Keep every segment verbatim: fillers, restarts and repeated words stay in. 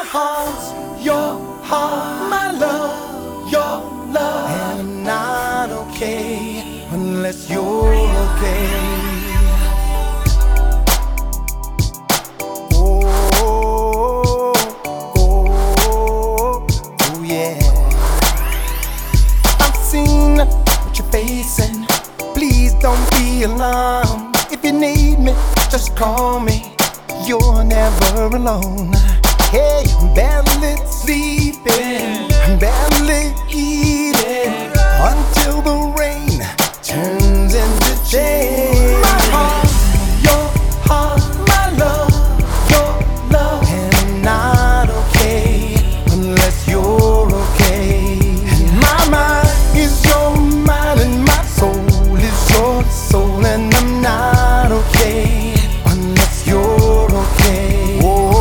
heart, your heart, my love, your love. And I'm not okay unless you're okay. Oh, oh, oh, yeah. I've seen what you're facing. Please don't be alarmed. If you need me, just call me. You're never alone. Hey, I'm barely sleeping, I'm barely eating, until the rain turns into shade. My heart, your heart, my love, your love. And I'm not okay unless you're okay. And my mind is your mind, and my soul is your soul. And I'm not okay unless you're okay. Whoa.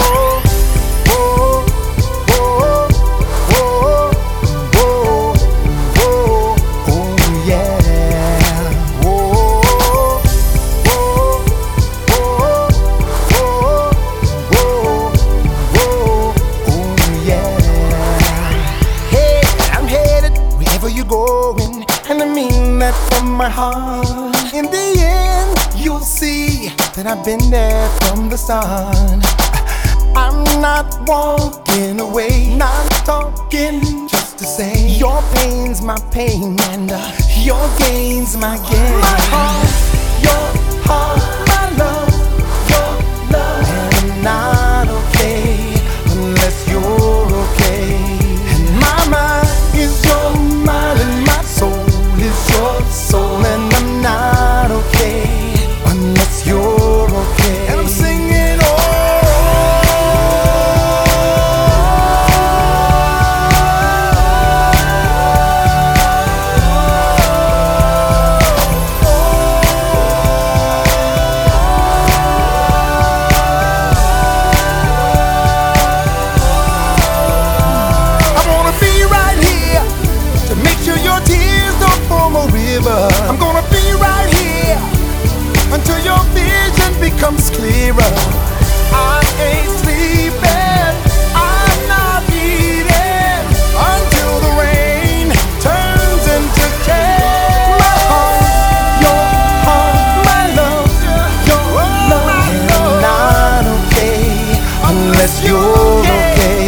You're going, and I mean that from my heart. In the end, you'll see that I've been there from the start. I'm not walking away, not talking just to say your pain's my pain and uh, your gain's my gain. My heart, your heart, my love, your love. And I'm not okay unless you're okay. And my mind is your mind, and my soul is your soul. And I'm not okay unless you're okay. And I'm singing, oh, I wanna be right here to make sure your tears don't form a river. I'm gonna be right here until your vision becomes clearer. I ain't sleeping, I'm not eating until the rain turns into shade. My heart, your heart, my love, your love. And I'm not okay unless you're okay.